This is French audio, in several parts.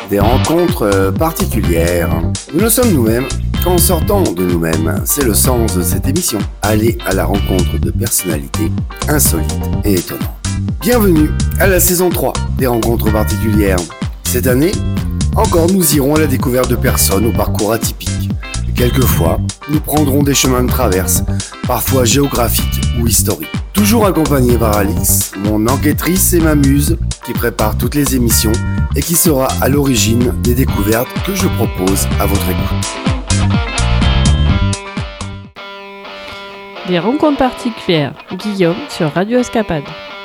des rencontres particulières. Nous le sommes nous-mêmes qu'en sortant de nous-mêmes. C'est le sens de cette émission. Aller à la rencontre de personnalités insolites et étonnantes. Bienvenue à la saison 3 des rencontres particulières. Cette année, encore nous irons à la découverte de personnes au parcours atypique. Et quelquefois, nous prendrons des chemins de traverse, parfois géographiques ou historiques. Toujours accompagné par Alix, mon enquêtrice et ma muse, qui prépare toutes les émissions et qui sera à l'origine des découvertes que je propose à votre écoute. Des rencontres particulières, Guillaume sur Radio Escapade.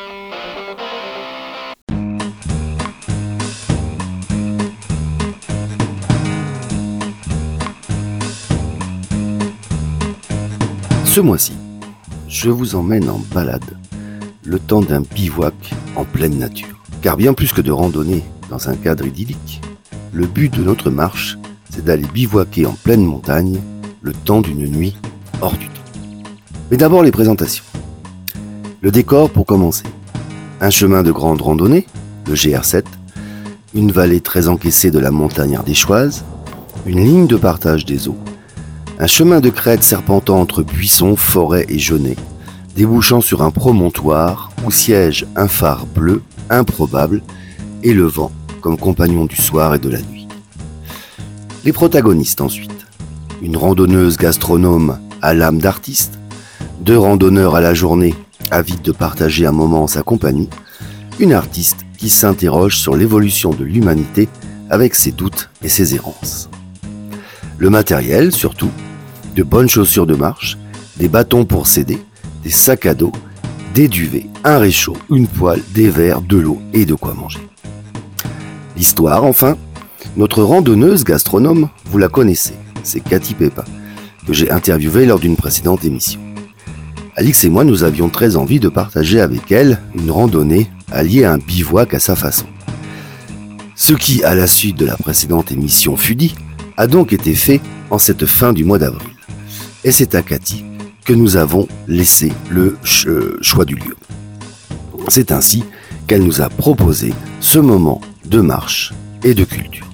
Ce mois-ci, je vous emmène en balade, le temps d'un bivouac en pleine nature. Car bien plus que de randonner dans un cadre idyllique, le but de notre marche, c'est d'aller bivouaquer en pleine montagne, le temps d'une nuit hors du temps. Mais d'abord les présentations. Le décor pour commencer. Un chemin de grande randonnée, le GR7, une vallée très encaissée de la montagne ardéchoise, une ligne de partage des eaux, un chemin de crête serpentant entre buissons, forêts et genêts, débouchant sur un promontoire où siège un phare bleu improbable et le vent comme compagnon du soir et de la nuit. Les protagonistes ensuite. Une randonneuse gastronome à l'âme d'artiste, 2 randonneurs à la journée avides de partager un moment en sa compagnie, une artiste qui s'interroge sur l'évolution de l'humanité avec ses doutes et ses errances. Le matériel surtout, de bonnes chaussures de marche, des bâtons pour s'aider, des sacs à dos, des duvets, un réchaud, une poêle, des verres, de l'eau et de quoi manger. L'histoire enfin, notre randonneuse gastronome, vous la connaissez, c'est Cathy Pépin, que j'ai interviewée lors d'une précédente émission. Alix et moi nous avions très envie de partager avec elle une randonnée alliée à un bivouac à sa façon. Ce qui, à la suite de la précédente émission fut dit, a donc été fait en cette fin du mois d'avril. Et c'est à Cathy que nous avons laissé le choix du lieu. C'est ainsi qu'elle nous a proposé ce moment de marche et de culture.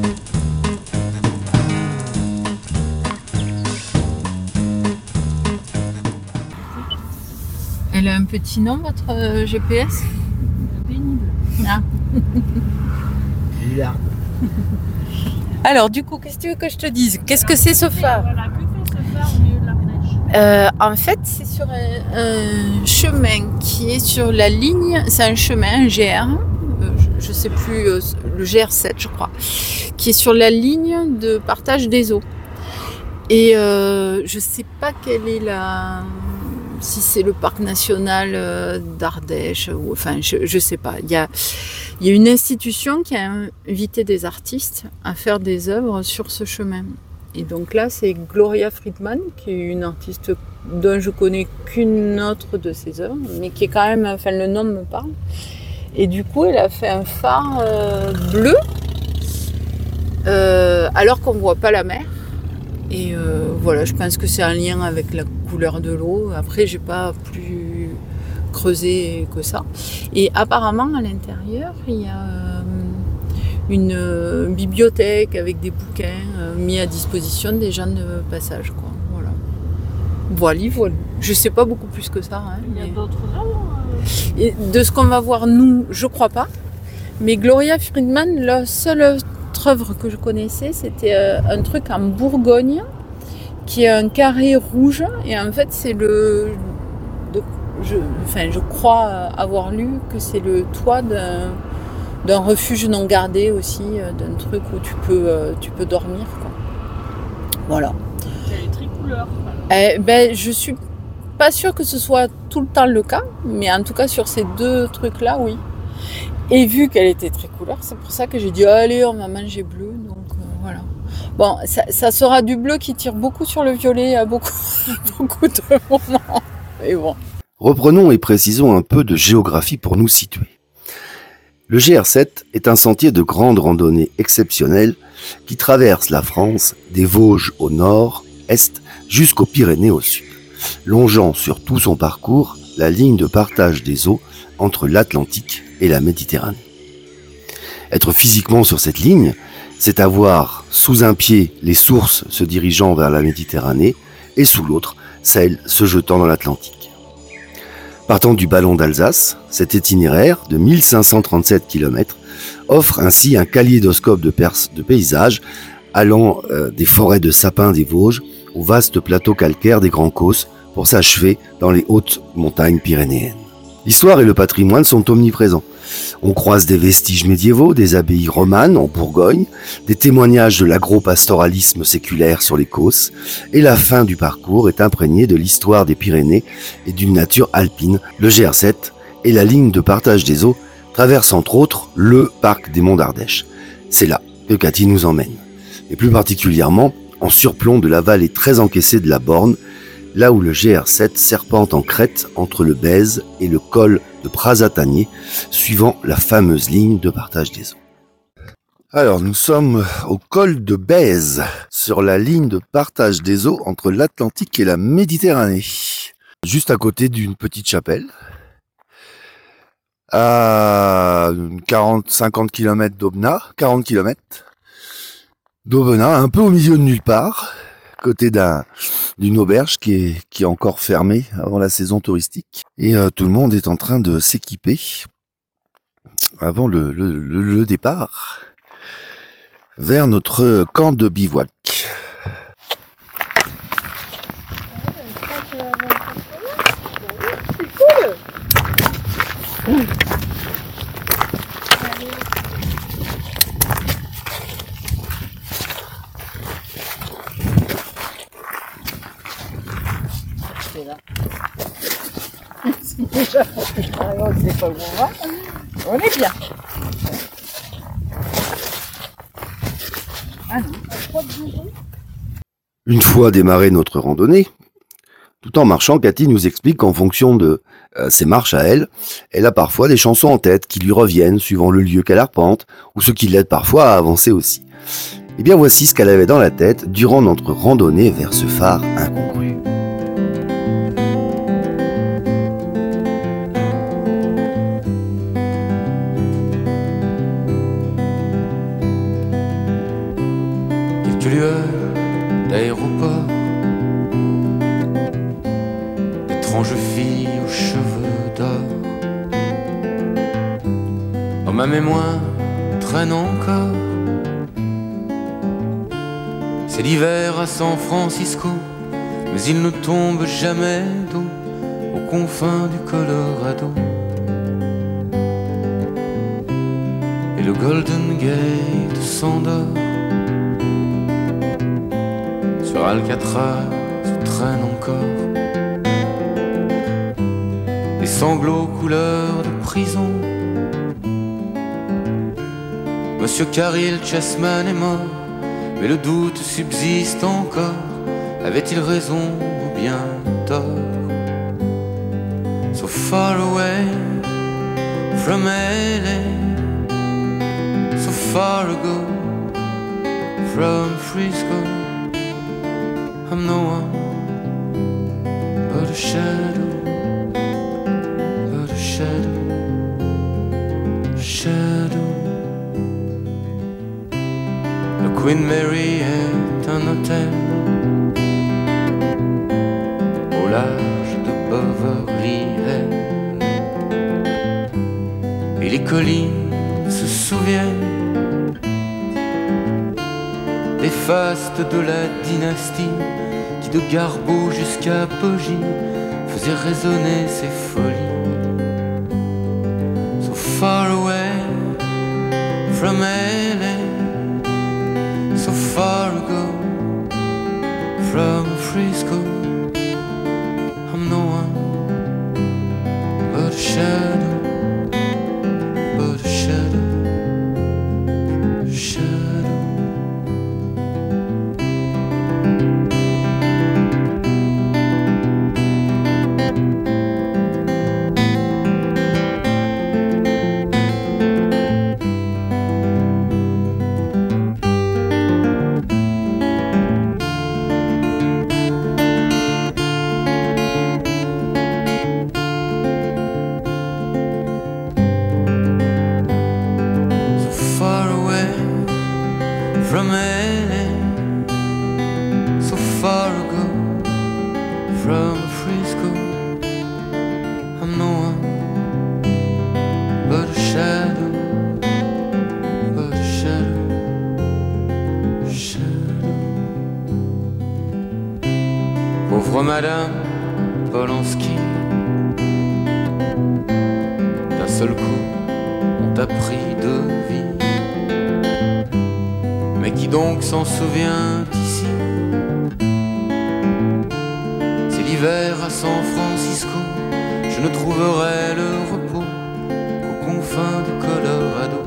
Elle a un petit nom, votre GPS ? Pénible. Ah. Bizarre. Alors, du coup, qu'est-ce que tu veux que je te dise ? Qu'est-ce que c'est ce phare ? Voilà, que fait ce phare au milieu de l'Ardèche ? En fait, c'est sur un chemin qui est sur la ligne, c'est un chemin, un GR, je ne sais plus, le GR7 je crois, qui est sur la ligne de partage des eaux. Et je ne sais pas quelle est si c'est le parc national d'Ardèche, ou enfin je ne sais pas. Il y a une institution qui a invité des artistes à faire des œuvres sur ce chemin. Et donc là, c'est Gloria Friedman, qui est une artiste dont je connais qu'une autre de ses œuvres, mais qui est quand même, enfin le nom me parle. Et du coup, elle a fait un phare bleu, alors qu'on ne voit pas la mer. Et voilà, je pense que c'est un lien avec la couleur de l'eau. Après, j'ai pas plus creusé que ça. Et apparemment, à l'intérieur, il y a une bibliothèque avec des bouquins mis à disposition des gens de passage, quoi. Voilà. Je sais pas beaucoup plus que ça. Hein, Il y a d'autres œuvres Et de ce qu'on va voir, nous, je crois pas. Mais Gloria Friedman, la seule autre œuvre que je connaissais, c'était un truc en Bourgogne qui est un carré rouge. Et en fait, c'est je crois avoir lu que c'est le toit d'un refuge non gardé aussi, d'un truc où tu peux dormir, quoi. Voilà. Elle est tricouleur. Je suis pas sûre que ce soit tout le temps le cas, mais en tout cas sur ces 2 trucs-là, oui. Et vu qu'elle était tricouleur, c'est pour ça que j'ai dit allez, on va manger bleu, donc voilà. Bon, ça sera du bleu qui tire beaucoup sur le violet à beaucoup de moments. Mais bon. Reprenons et précisons un peu de géographie pour nous situer. Le GR7 est un sentier de grande randonnée exceptionnel qui traverse la France des Vosges au nord, est, jusqu'aux Pyrénées au sud, longeant sur tout son parcours la ligne de partage des eaux entre l'Atlantique et la Méditerranée. Être physiquement sur cette ligne, c'est avoir sous un pied les sources se dirigeant vers la Méditerranée et sous l'autre, celles se jetant dans l'Atlantique. Partant du ballon d'Alsace, cet itinéraire de 1537 km offre ainsi un kaléidoscope de paysages allant des forêts de sapins des Vosges aux vastes plateaux calcaires des Grands Causses pour s'achever dans les hautes montagnes pyrénéennes. L'histoire et le patrimoine sont omniprésents. On croise des vestiges médiévaux, des abbayes romanes en Bourgogne, des témoignages de l'agro-pastoralisme séculaire sur les Causses, et la fin du parcours est imprégnée de l'histoire des Pyrénées et d'une nature alpine. Le GR7 et la ligne de partage des eaux traversent entre autres le parc des Monts d'Ardèche. C'est là que Cathy nous emmène, et plus particulièrement en surplomb de la vallée très encaissée de la Borne, là où le GR7 serpente en crête entre le Bèze et le col de Prazatanier, suivant la fameuse ligne de partage des eaux. Alors, nous sommes au col de Bèze, sur la ligne de partage des eaux entre l'Atlantique et la Méditerranée, juste à côté d'une petite chapelle, à 40-50 km d'Aubenas, 40 km d'Aubenas, un peu au milieu de nulle part, côté d'une auberge qui est encore fermée avant la saison touristique. Et tout le monde est en train de s'équiper avant le départ vers notre camp de bivouac. Déjà, on ne sait pas où on va. On est bien. Une fois démarré notre randonnée, tout en marchant, Cathy nous explique qu'en fonction de ses marches à elle, elle a parfois des chansons en tête qui lui reviennent suivant le lieu qu'elle arpente ou ce qui l'aide parfois à avancer aussi. Et bien voici ce qu'elle avait dans la tête durant notre randonnée vers ce phare incongru. Lueurs d'aéroport, d'étranges filles aux cheveux d'or. Dans ma mémoire traîne encore. C'est l'hiver à San Francisco, mais il ne tombe jamais d'eau aux confins du Colorado. Et le Golden Gate s'endort. Sur Alcatraz traîne encore des sanglots couleur de prison. Monsieur Caril Chessman est mort, mais le doute subsiste encore. Avait-il raison ou bien tort? So far away from LA, so far ago from Frisco. I'm no one but a shadow, but a shadow, a shadow. Le Queen Mary est un hôtel au large de Beverly Hills, et les collines se souviennent des fastes de la dynastie qui de Garbeau jusqu'à Poggi faisait résonner ses folies. So far away from LA, so far ago from Frisco. I'm no one but a shadow, but a shadow, a shadow. Madame Polanski. D'un seul coup, on t'a pris de vie. Mais qui donc s'en souvient ici? C'est l'hiver à San Francisco. Je ne trouverai le repos qu'aux confins du Colorado.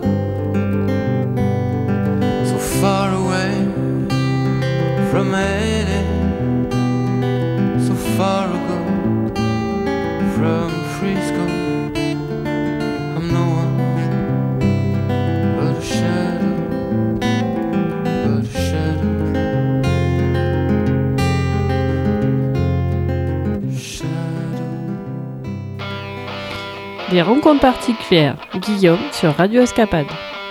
So far away from LA, so far ago from Frisco. I'm no one but a shadow, but a shadow. Des rencontres particulières, Guillaume sur Radio Escapade.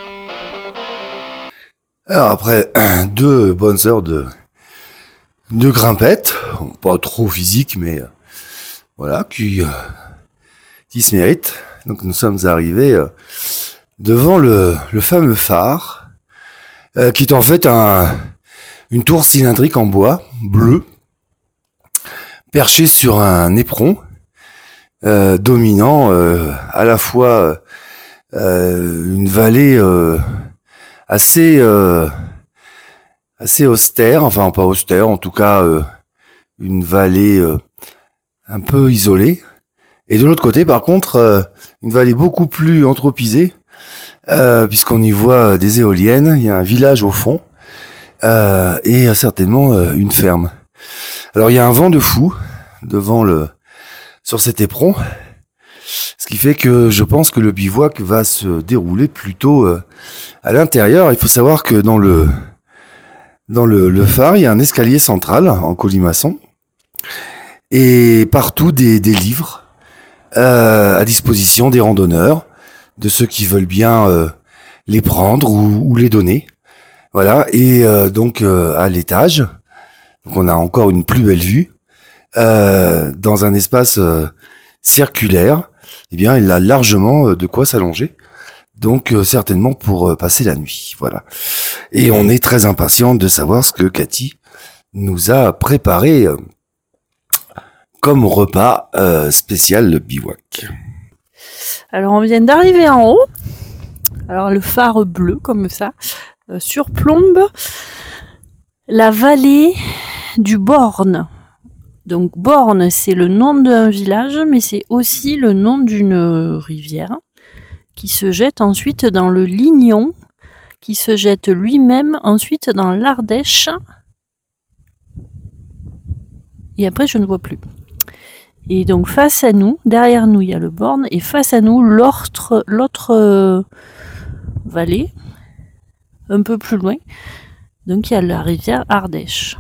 Alors après 2 bonnes heures de grimpette, pas trop physique, mais voilà, qui se mérite. Donc nous sommes arrivés devant le fameux phare, qui est en fait une tour cylindrique en bois bleu, perchée sur un éperon, dominant à la fois une vallée assez austère, enfin pas austère, en tout cas une vallée un peu isolée, et de l'autre côté par contre une vallée beaucoup plus anthropisée, puisqu'on y voit des éoliennes, il y a un village au fond, et certainement une ferme. Alors il y a un vent de fou sur cet éperon, ce qui fait que je pense que le bivouac va se dérouler plutôt à l'intérieur. Il faut savoir que dans le phare, il y a un escalier central en colimaçon et partout des livres à disposition des randonneurs, de ceux qui veulent bien les prendre ou les donner. Voilà, et donc à l'étage, donc on a encore une plus belle vue dans un espace circulaire. Eh bien, il a largement de quoi s'allonger. Donc certainement pour passer la nuit, voilà. Et on est très impatient de savoir ce que Cathy nous a préparé comme repas spécial le bivouac. Alors on vient d'arriver en haut. Alors le phare bleu comme ça surplombe la vallée du Borne. Donc Borne, c'est le nom d'un village, mais c'est aussi le nom d'une rivière qui se jette ensuite dans le Lignon, qui se jette lui-même ensuite dans l'Ardèche. Et après, je ne vois plus. Et donc face à nous, derrière nous, il y a le Borne, et face à nous, l'autre vallée, un peu plus loin. Donc il y a la rivière Ardèche.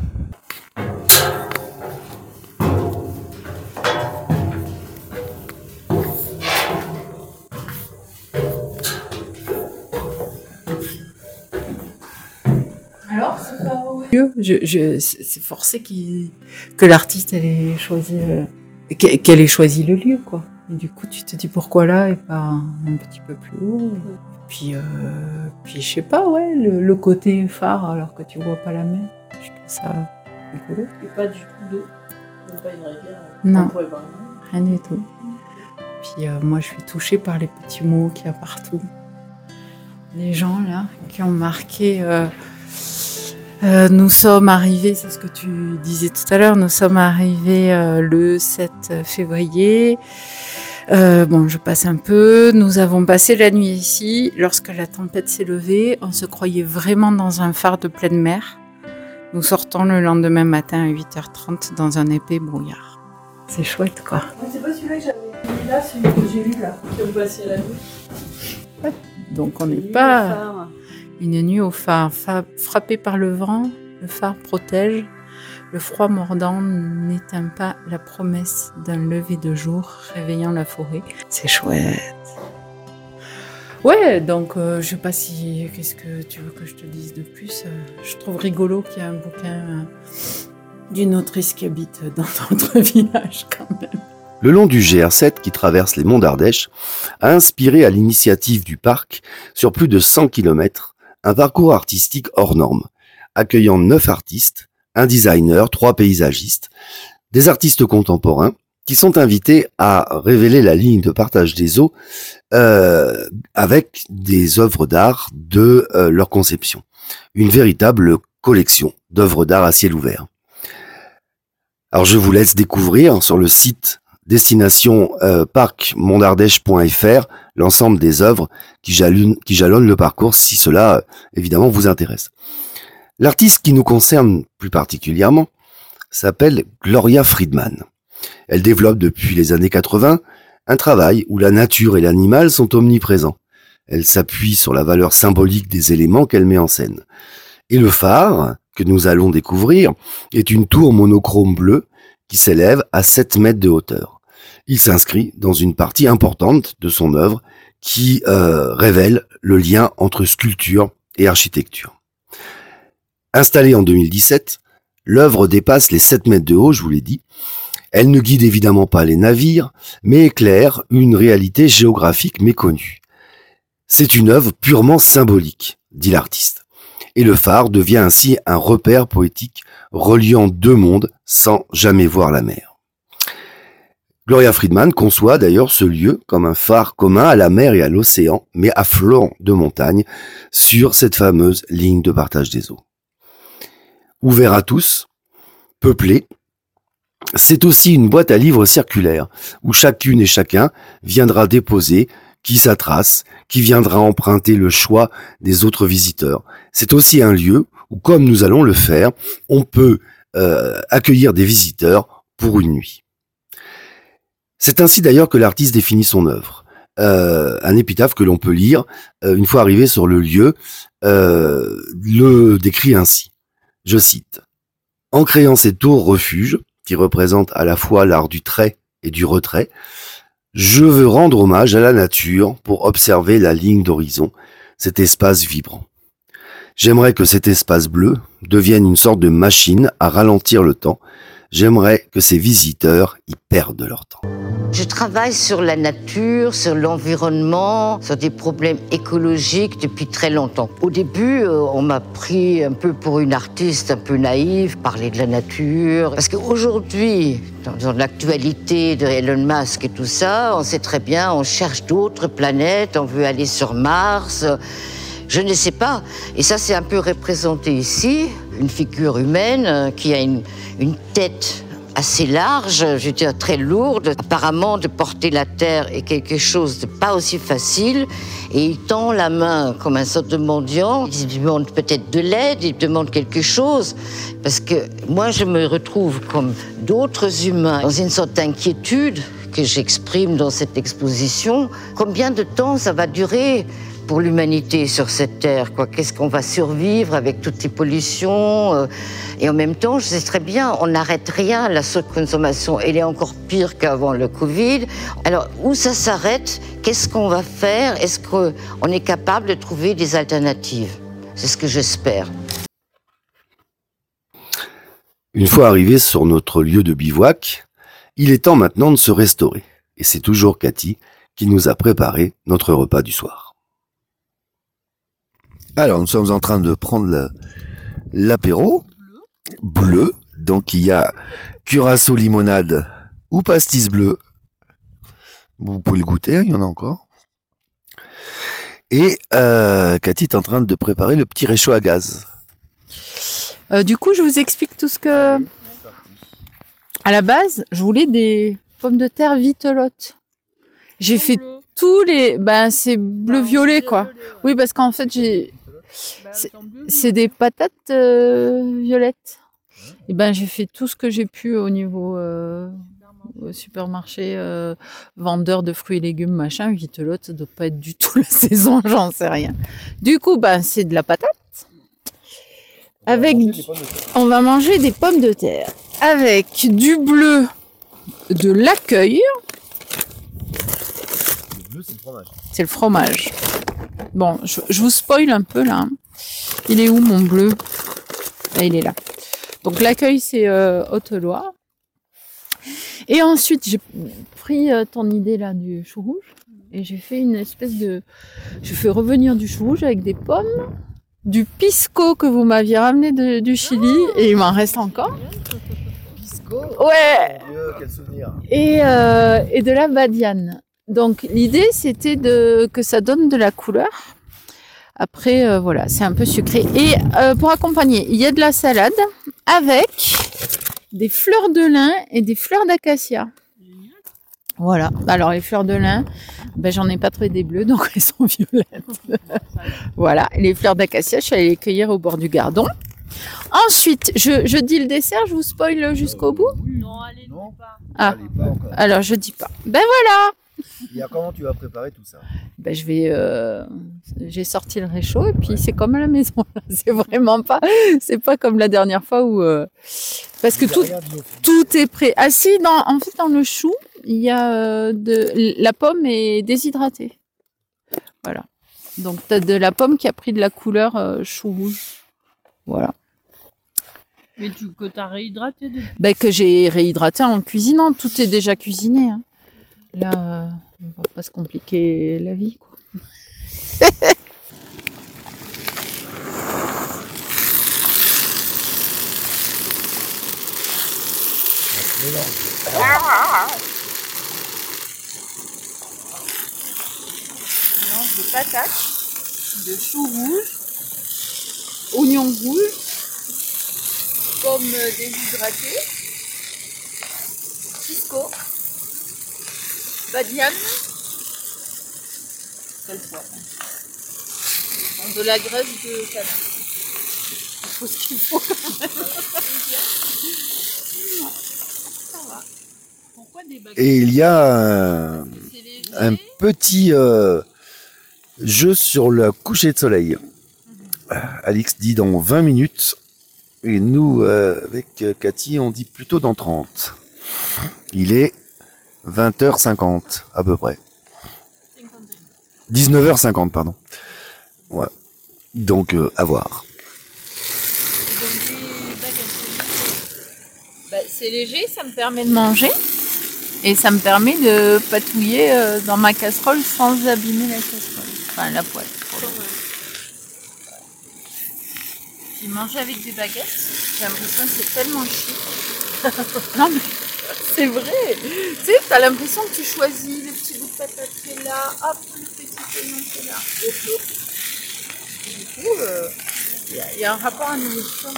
Alors, c'est pas c'est forcé que l'artiste ait choisi qu'elle ait choisi le lieu, quoi. Et du coup, tu te dis pourquoi là et pas un petit peu plus haut. Puis je sais pas, ouais, le côté phare alors que tu vois pas la mer. Je trouve ça rigolo. Et pas du tout d'eau, même pas une rivière. Non, rien du tout. Puis moi, je suis touchée par les petits mots qu'il y a partout. Les gens là qui ont marqué. Nous sommes arrivés, c'est ce que tu disais tout à l'heure, nous sommes arrivés le 7 février. Je passe un peu. Nous avons passé la nuit ici. Lorsque la tempête s'est levée, on se croyait vraiment dans un phare de pleine mer. Nous sortons le lendemain matin à 8h30 dans un épais brouillard. C'est chouette, quoi. C'est pas celui-là que j'avais mis là, celui que j'ai lu là, qui ont passé la nuit. Ouais. Donc on n'est pas... Une nuit au phare, frappé par le vent, le phare protège. Le froid mordant n'éteint pas la promesse d'un lever de jour réveillant la forêt. C'est chouette. Ouais, donc je sais pas si... Qu'est-ce que tu veux que je te dise de plus? Je trouve rigolo qu'il y ait un bouquin d'une autrice qui habite dans notre village quand même. Le long du GR7 qui traverse les monts d'Ardèche a inspiré à l'initiative du parc, sur plus de 100 km, un parcours artistique hors norme, accueillant 9 artistes, un designer, 3 paysagistes Des artistes contemporains qui sont invités à révéler la ligne de partage des eaux avec des œuvres d'art de leur conception. Une véritable collection d'œuvres d'art à ciel ouvert. Alors je vous laisse découvrir sur le site destination parcmontdardèche.fr l'ensemble des œuvres qui jalonnent le parcours si cela évidemment vous intéresse. L'artiste qui nous concerne plus particulièrement s'appelle Gloria Friedman. Elle développe depuis les années 80 un travail où la nature et l'animal sont omniprésents. Elle s'appuie sur la valeur symbolique des éléments qu'elle met en scène. Et le phare que nous allons découvrir est une tour monochrome bleue qui s'élève à 7 mètres de hauteur. Il s'inscrit dans une partie importante de son œuvre qui révèle le lien entre sculpture et architecture. Installée en 2017, l'œuvre dépasse les 7 mètres de haut, je vous l'ai dit. Elle ne guide évidemment pas les navires, mais éclaire une réalité géographique méconnue. C'est une œuvre purement symbolique, dit l'artiste. Et le phare devient ainsi un repère poétique reliant deux mondes sans jamais voir la mer. Gloria Friedman conçoit d'ailleurs ce lieu comme un phare commun à la mer et à l'océan, mais à flanc de montagne, sur cette fameuse ligne de partage des eaux. Ouvert à tous, peuplé, c'est aussi une boîte à livres circulaire, où chacune et chacun viendra déposer qui sa trace, qui viendra emprunter le choix des autres visiteurs. C'est aussi un lieu où, comme nous allons le faire, on peut accueillir des visiteurs pour une nuit. C'est ainsi d'ailleurs que l'artiste définit son œuvre. Un épitaphe que l'on peut lire une fois arrivé sur le lieu le décrit ainsi. Je cite. « En créant ces tours refuges, qui représentent à la fois l'art du trait et du retrait, je veux rendre hommage à la nature pour observer la ligne d'horizon, cet espace vibrant. J'aimerais que cet espace bleu devienne une sorte de machine à ralentir le temps. J'aimerais que ces visiteurs y perdent leur temps. » Je travaille sur la nature, sur l'environnement, sur des problèmes écologiques depuis très longtemps. Au début, on m'a pris un peu pour une artiste un peu naïve, parler de la nature. Parce qu'aujourd'hui, dans l'actualité de Elon Musk et tout ça, on sait très bien, on cherche d'autres planètes, on veut aller sur Mars. Je ne sais pas. Et ça, c'est un peu représenté ici. Une figure humaine qui a une tête assez large, je veux dire très lourde. Apparemment, de porter la terre est quelque chose de pas aussi facile. Et il tend la main comme un sorte de mendiant. Il demande peut-être de l'aide, il demande quelque chose. Parce que moi, je me retrouve comme d'autres humains dans une sorte d'inquiétude que j'exprime dans cette exposition. Combien de temps ça va durer pour l'humanité sur cette terre, quoi? Qu'est-ce qu'on va survivre avec toutes ces pollutions? Et en même temps, je sais très bien, on n'arrête rien. La surconsommation, elle est encore pire qu'avant le Covid. Alors, où ça s'arrête? Qu'est-ce qu'on va faire? Est-ce qu'on est capable de trouver des alternatives? C'est ce que j'espère. Une fois arrivé sur notre lieu de bivouac, il est temps maintenant de se restaurer. Et c'est toujours Cathy qui nous a préparé notre repas du soir. Alors, nous sommes en train de prendre l'apéro bleu. Donc, il y a curaçao limonade ou pastis bleu. Vous pouvez le goûter, il y en a encore. Et Cathy est en train de préparer le petit réchaud à gaz. Du coup, je vous explique tout ce que... À la base, je voulais des pommes de terre vitelottes. J'ai fait tous les... Ben, c'est bleu-violet, quoi. Oui, parce qu'en fait, c'est des patates violettes. Et ben, j'ai fait tout ce que j'ai pu au niveau supermarché, vendeur de fruits et légumes, machin. Vitelotte, ça doit pas être du tout la saison, j'en sais rien. Du coup, ben, c'est de la patate. On va manger des pommes de terre avec du bleu, de l'accueil. Le bleu, c'est le fromage. C'est le fromage. Bon, je vous spoil un peu là. Il est où mon bleu? Là, il est là. Donc l'accueil, c'est Haute-Loire. Et ensuite, j'ai pris ton idée là du chou rouge et j'ai fait une espèce de... Je fais revenir du chou rouge avec des pommes, du pisco que vous m'aviez ramené du Chili et il m'en reste encore. Cusco. Ouais. Mon Dieu, quel souvenir. Et de la badiane. Donc l'idée c'était que ça donne de la couleur. Après voilà, c'est un peu sucré. Et pour accompagner, il y a de la salade avec des fleurs de lin et des fleurs d'acacia. Voilà. Alors les fleurs de lin, ben, j'en ai pas trouvé des bleues, donc elles sont violettes. Voilà. Et les fleurs d'acacia, je suis allée les cueillir au bord du Gardon. Ensuite, je dis le dessert, je vous spoil jusqu'au bout. Non, allez, Non. pas. Ah. Allez, pas encore. Alors je dis pas. Ben voilà. Et comment tu vas préparer tout ça? Ben je vais, j'ai sorti le réchaud et puis c'est comme à la maison. C'est vraiment pas, c'est pas comme la dernière fois où, parce que tout est prêt. Ah si, en fait dans le chou, il y a la pomme est déshydratée. Voilà. Donc t'as de la pomme qui a pris de la couleur chou rouge. Voilà. Mais que t'as réhydraté depuis. Ben que j'ai réhydraté en cuisinant. Tout est déjà cuisiné. Hein. Là, on va pas se compliquer la vie, quoi. Mélange de patates, de chou rouge, oignons rouges, pommes déshydratées, Cusco, badiane, de la graisse de canard. Il faut ce qu'il faut. Pourquoi des baguettes? Et il y a C'est léger. un petit jeu sur le coucher de soleil. Alix dit dans 20 minutes. Et nous, avec Cathy, on dit plutôt dans 30. Il est 20h50 à peu près. 19h50, pardon. Voilà. Donc, à voir. C'est léger, ça me permet de manger. Et ça me permet de patouiller dans ma casserole sans abîmer la casserole. Enfin, la poêle. Puis manger avec des baguettes, j'ai l'impression que c'est tellement chic. Non mais c'est vrai. Tu sais, t'as l'impression que tu choisis le petit bout de patate qui est là, hop, le petit oignon qui est là, et tout. Et du coup, il y a un rapport à la nourriture.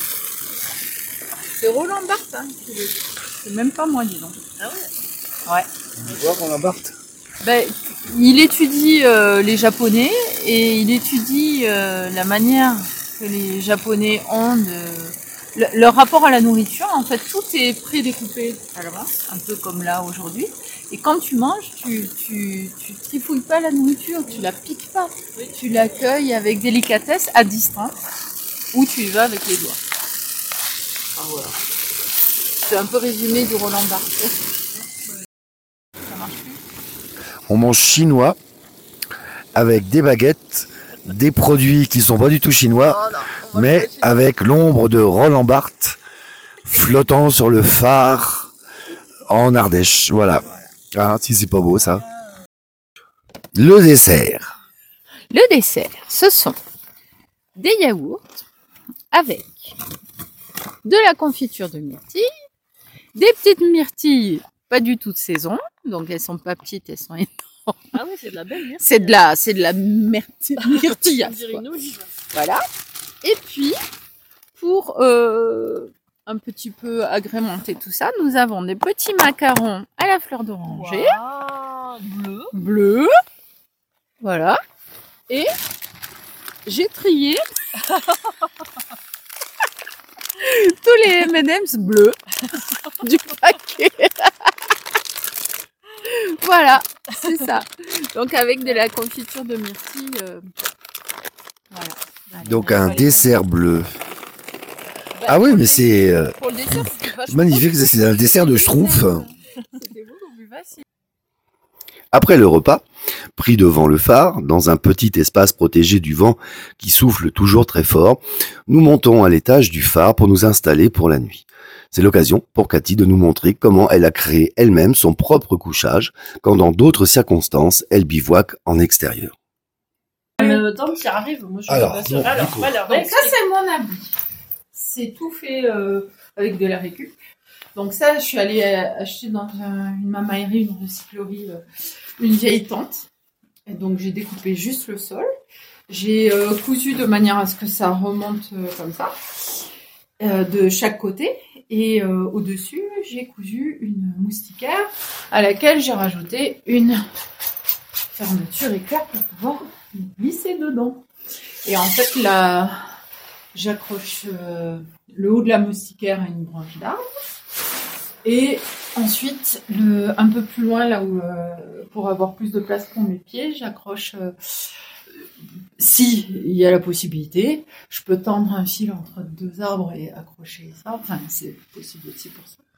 C'est Roland Barthes, hein, qui le dit. C'est même pas moi, dis donc. Ah ouais? Ouais. Tu vois Roland Barthes? Ben, il étudie les Japonais et il étudie la manière que les Japonais ont leur rapport à la nourriture. En fait, tout est prédécoupé à l'avance, un peu comme là aujourd'hui. Et quand tu manges, tu trifouilles pas la nourriture, tu la piques pas. Tu l'accueilles avec délicatesse à distance ou tu y vas avec les doigts. Enfin, voilà. C'est un peu résumé du Roland Barthes. Ça marche plus. On mange chinois avec des baguettes, des produits qui sont pas du tout chinois, mais avec l'ombre de Roland Barthes flottant sur le phare en Ardèche. Voilà. Ah, si c'est pas beau ça. Le dessert. Le dessert, ce sont des yaourts avec de la confiture de myrtille, des petites myrtilles pas du tout de saison, donc elles sont pas petites, elles sont énormes. Ah oui, c'est de la belle myrtille. C'est de la myrtille. On dirait une olive. Voilà. Et puis, pour un petit peu agrémenter tout ça, nous avons des petits macarons à la fleur d'oranger, Wow, bleu. bleus. Voilà. Et j'ai trié tous les M&M's bleus du paquet. Voilà, c'est ça. Donc avec de la confiture de myrtille. Voilà. Allez, Donc on va un les- dessert bleu. Bah, Ah oui, pour mais le c'est dessert- pour le dessert, c'était vachement magnifique, c'est un dessert de schtroumpf. C'était beaucoup plus facile. Après le repas, pris devant le phare, dans un petit espace protégé du vent qui souffle toujours très fort, nous montons à l'étage du phare pour nous installer pour la nuit. C'est l'occasion pour Cathy de nous montrer comment elle a créé elle-même son propre couchage, quand dans d'autres circonstances, elle bivouaque en extérieur. Le temps qui arrive, moi je Alors, suis pas sûre. bon, Alors, du coup. voilà, Donc ça, c'est mon habit. C'est tout fait avec de la récup. Donc ça, je suis allée acheter dans une mamaillerie, une recyclerie, une vieille tente. Et donc j'ai découpé juste le sol. J'ai cousu de manière à ce que ça remonte comme ça, de chaque côté. Et au-dessus, j'ai cousu une moustiquaire à laquelle j'ai rajouté une fermeture éclair pour pouvoir glisser dedans. Et en fait, là, j'accroche le haut de la moustiquaire à une branche d'arbre. Et ensuite, un peu plus loin, là où pour avoir plus de place pour mes pieds, j'accroche, si il y a la possibilité, je peux tendre un fil entre deux arbres et accrocher ça. Enfin, c'est possible aussi pour ça.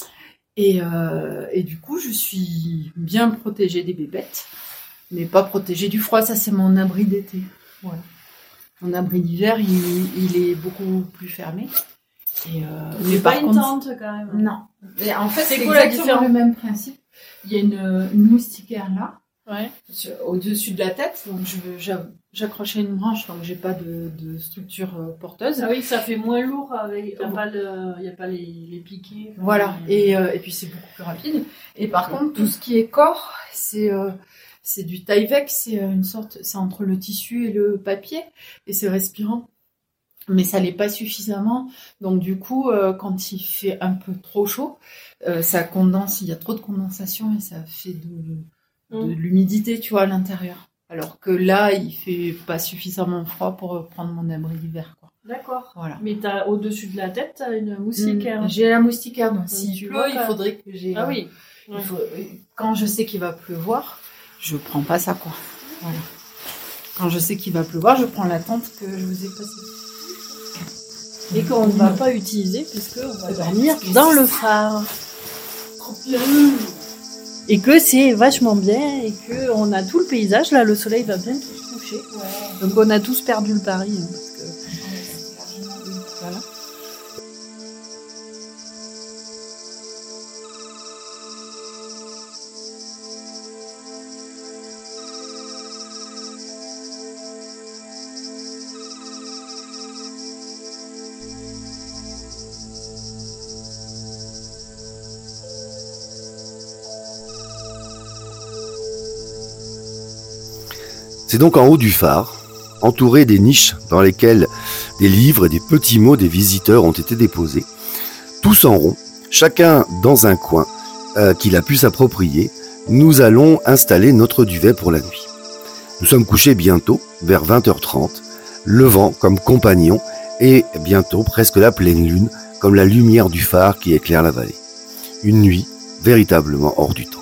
Et du coup, je suis bien protégée des bébêtes, mais pas protégée du froid. Ça, c'est mon abri d'été. Voilà. Mon abri d'hiver, il est beaucoup plus fermé. Mais pas une tente quand même. Non. Et en fait, c'est quoi la exactement différence? le même principe. Il y a une moustiquaire là, Ouais. au-dessus de la tête. Donc j'accrochais une branche, donc j'ai pas de structure porteuse. Ah oui, ça fait moins lourd avec. Il n'y a pas les piquets. Voilà. Et puis c'est beaucoup plus rapide. Et par contre, tout ce qui est corps, c'est du Tyvek, c'est entre le tissu et le papier, et c'est respirant. Mais ça l'est pas suffisamment. Donc du coup, quand il fait un peu trop chaud, ça condense, il y a trop de condensation et ça fait de l'humidité, tu vois, à l'intérieur. Alors que là, il fait pas suffisamment froid pour prendre mon abri d'hiver, quoi. D'accord. Voilà. Mais au-dessus de la tête, t'as une moustiquaire. J'ai la moustiquaire, donc Donc, s'il tu pleut, vois, il faudrait que j'ai... Ah oui. Quand je sais qu'il va pleuvoir, je prends pas ça, quoi. Voilà. Quand je sais qu'il va pleuvoir, je prends la tente que je vous ai passée. Et qu'on ne va pas utiliser puisque on va dormir dans le phare. Et que c'est vachement bien et que on a tout le paysage. Là, le soleil va bientôt se coucher. Ouais. Donc on a tous perdu le pari. Hein, parce que... Voilà. C'est donc en haut du phare, entouré des niches dans lesquelles des livres et des petits mots des visiteurs ont été déposés, tous en rond, chacun dans un coin qu'il a pu s'approprier, nous allons installer notre duvet pour la nuit. Nous sommes couchés bientôt, vers 20h30, le vent comme compagnon et bientôt presque la pleine lune comme la lumière du phare qui éclaire la vallée. Une nuit véritablement hors du temps.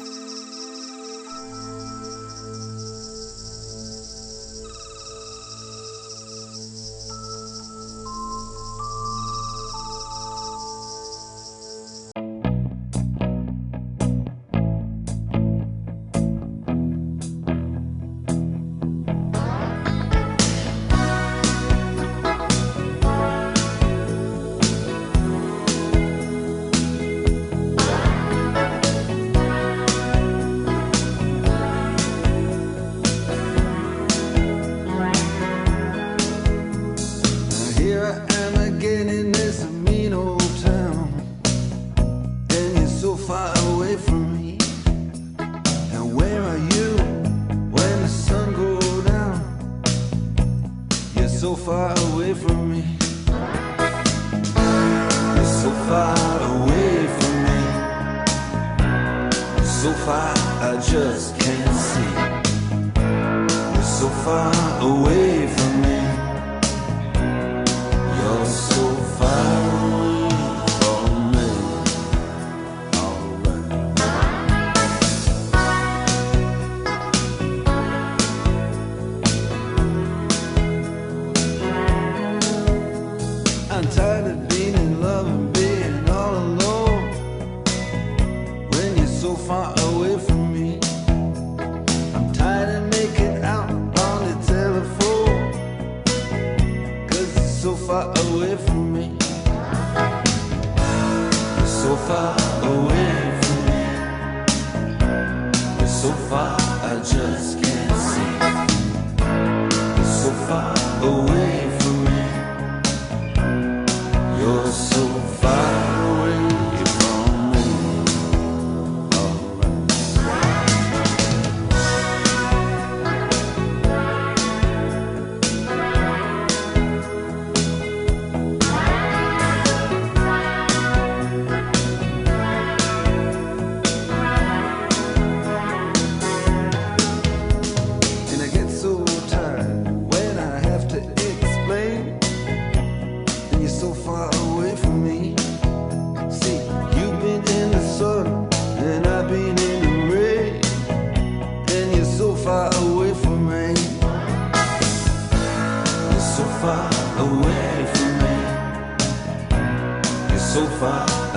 You're so far away from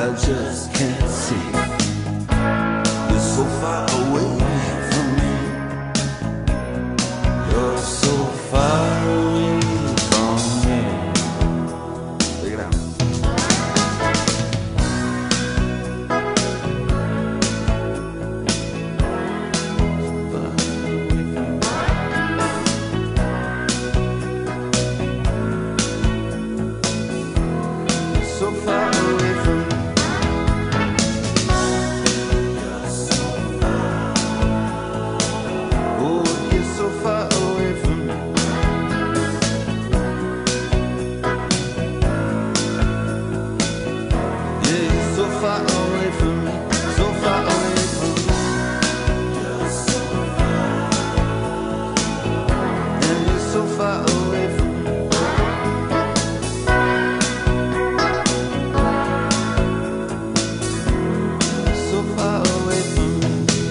I just can't see. You're so far away from me. You're so far away from me. Take it out. So far away from me. Oh, you're so far away from me. Yeah, you're so far away from me. So far away from me. And you're so far away from me. So far away from me.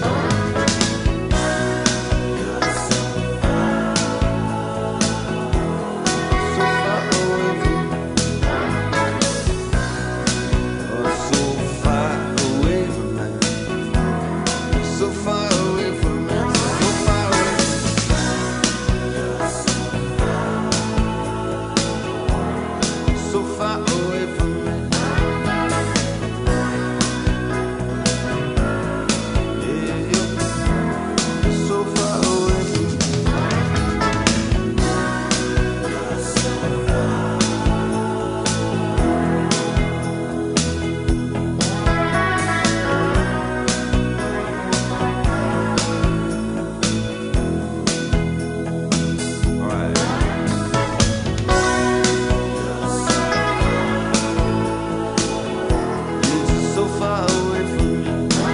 So far away from me. Oh, so far away from me. So far away from me. So far away from me. So far away from me. Yeah, you're so far away from me. All right. You're so far away from me.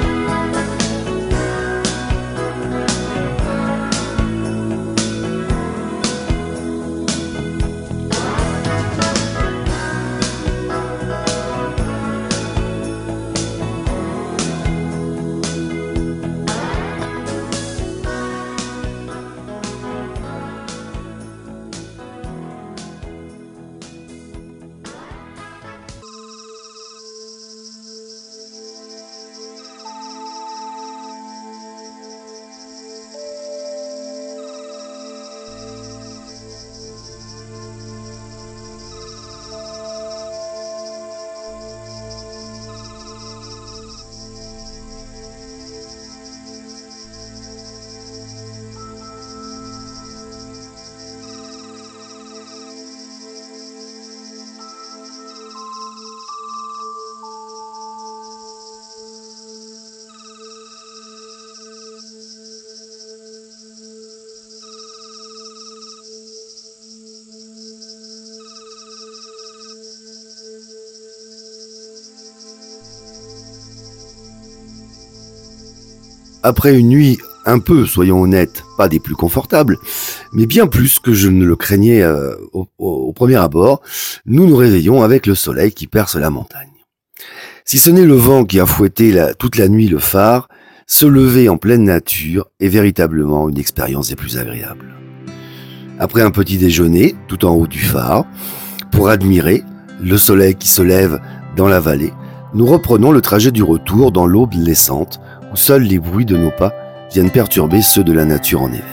Après une nuit un peu, soyons honnêtes, pas des plus confortables, mais bien plus que je ne le craignais au premier abord, nous nous réveillons avec le soleil qui perce la montagne. Si ce n'est le vent qui a fouetté toute la nuit le phare, se lever en pleine nature est véritablement une expérience des plus agréables. Après un petit déjeuner, tout en haut du phare, pour admirer le soleil qui se lève dans la vallée, nous reprenons le trajet du retour dans l'aube naissante, où seuls les bruits de nos pas viennent perturber ceux de la nature en éveil.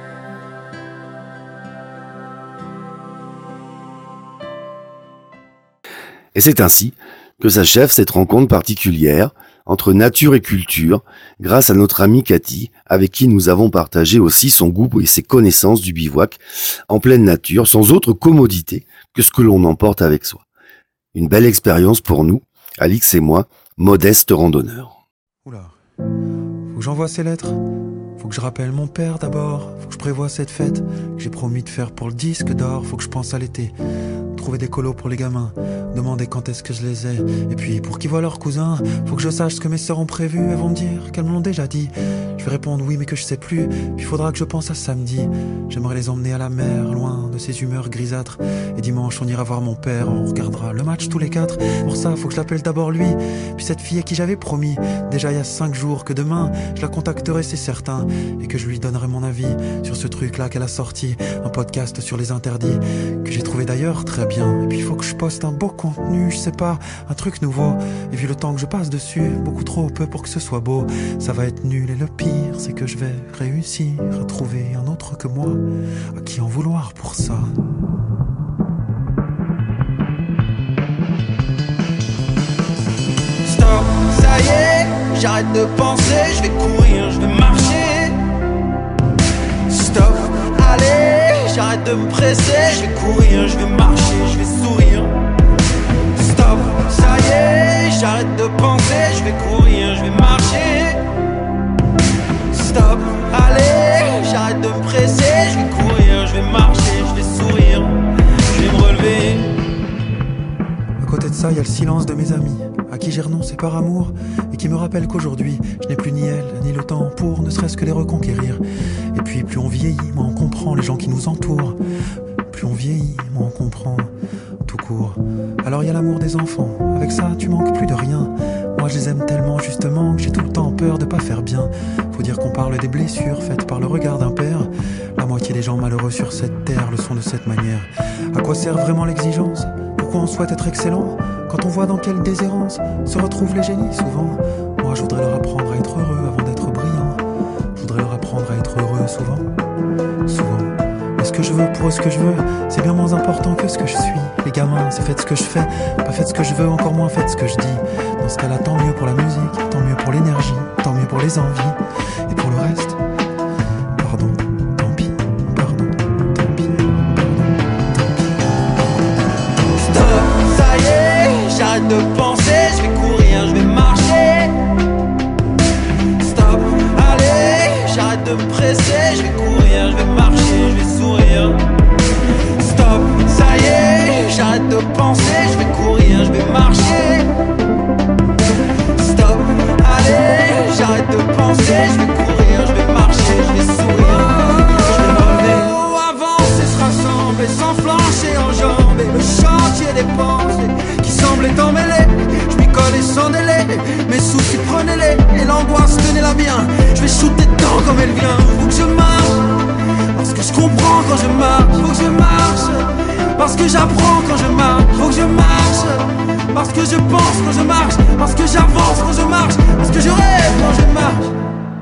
Et c'est ainsi que s'achève cette rencontre particulière entre nature et culture, grâce à notre amie Cathy, avec qui nous avons partagé aussi son goût et ses connaissances du bivouac en pleine nature, sans autre commodité que ce que l'on emporte avec soi. Une belle expérience pour nous, Alix et moi, modestes randonneurs. Oula, faut que j'envoie ces lettres. Faut que je rappelle mon père d'abord. Faut que je prévoie cette fête que j'ai promis de faire pour le disque d'or. Faut que je pense à l'été, trouver des colos pour les gamins, demander quand est-ce que je les ai. Et puis pour qu'ils voient leurs cousins, faut que je sache ce que mes sœurs ont prévu. Elles vont me dire qu'elles me l'ont déjà dit. Je vais répondre oui mais que je sais plus. Puis faudra que je pense à samedi. J'aimerais les emmener à la mer, loin de ces humeurs grisâtres. Et dimanche on ira voir mon père, on regardera le match tous les 4. Pour ça faut que je l'appelle d'abord lui, puis cette fille à qui j'avais promis déjà il y a 5 jours que demain je la contacterai, c'est certain. Et que je lui donnerai mon avis sur ce truc là qu'elle a sorti, un podcast sur les interdits, que j'ai trouvé d'ailleurs très bien. Et puis il faut que je poste un beau contenu, je sais pas, un truc nouveau. Et vu le temps que je passe dessus, beaucoup trop peu pour que ce soit beau. Ça va être nul et le pire c'est que je vais réussir à trouver un autre que moi, à qui en vouloir pour ça. Stop, ça y est, j'arrête de penser, je vais courir, je vais marcher. Stop, allez, j'arrête de me presser, je vais courir, je vais marcher, je vais sourire. Stop, ça y est, j'arrête de penser, je vais courir, je vais marcher. Stop, allez, j'arrête de me presser, je vais courir, je vais marcher, je vais sourire, je vais me relever. À côté de ça, il y a le silence de mes amis, à qui j'ai renoncé par amour, et qui me rappellent qu'aujourd'hui, je n'ai plus ni elle, ni le temps pour ne serait-ce que les reconquérir. Et puis, plus on vieillit, moins on comprend les gens qui nous entourent. Plus on vieillit, moins on comprend tout court. Alors il y a l'amour des enfants, avec ça, tu manques plus de rien. Moi je les aime tellement justement que j'ai tout le temps peur de pas faire bien. Faut dire qu'on parle des blessures faites par le regard d'un père. La moitié des gens malheureux sur cette terre le sont de cette manière. À quoi sert vraiment l'exigence? Pourquoi on souhaite être excellent quand on voit dans quelle déshérence se retrouvent les génies souvent? Moi je voudrais leur apprendre à être heureux avant d'être brillant. Je voudrais leur apprendre à être heureux souvent. Mais ce que je veux pour eux, ce que je veux, c'est bien moins important que ce que je suis. Les gamins, c'est faites ce que je fais, pas faites ce que je veux, encore moins faites ce que je dis. Dans ce cas-là, tant mieux pour la musique, tant mieux pour l'énergie, tant mieux pour les envies. Et pour le reste, pardon, tant pis, pardon, tant pis, pardon, tant pis. Stop, ça y est, j'arrête de penser, je vais courir, je vais marcher. Stop, allez, j'arrête de me presser, je vais courir, je vais marcher, je vais sourire. Stop, ça y est, j'arrête de penser, je vais courir, je vais marcher. Stop, allez, j'arrête de penser, je vais courir, je vais marcher, je vais sourire, je vais me relever. Oh, avancer, se rassembler, sans flancher en jambes, et le chantier des pensées qui semblaient emmêlées. Je m'y collais sans délai, mes soucis prenez-les, et l'angoisse tenez-la bien. Je vais shooter dedans comme elle vient, faut que je marche, parce que je comprends quand je marche, faut que je marche. Parce que j'apprends quand je marche, faut que je marche. Parce que je pense quand je marche, parce que j'avance quand je marche, parce que je rêve quand je marche.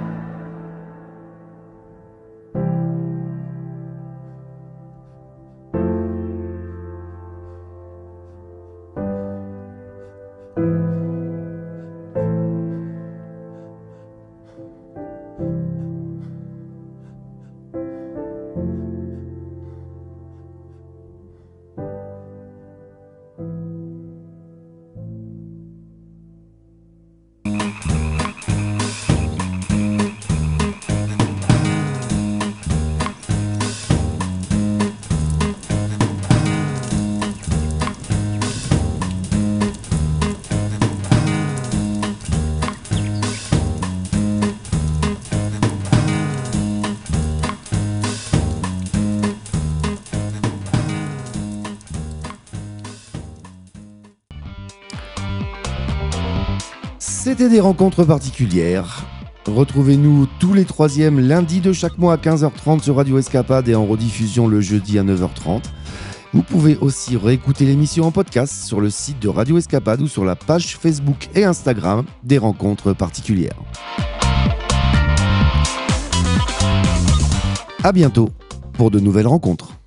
C'était des rencontres particulières. Retrouvez-nous tous les 3e lundis de chaque mois à 15h30 sur Radio Escapade et en rediffusion le jeudi à 9h30. Vous pouvez aussi réécouter l'émission en podcast sur le site de Radio Escapade ou sur la page Facebook et Instagram des rencontres particulières. À bientôt pour de nouvelles rencontres.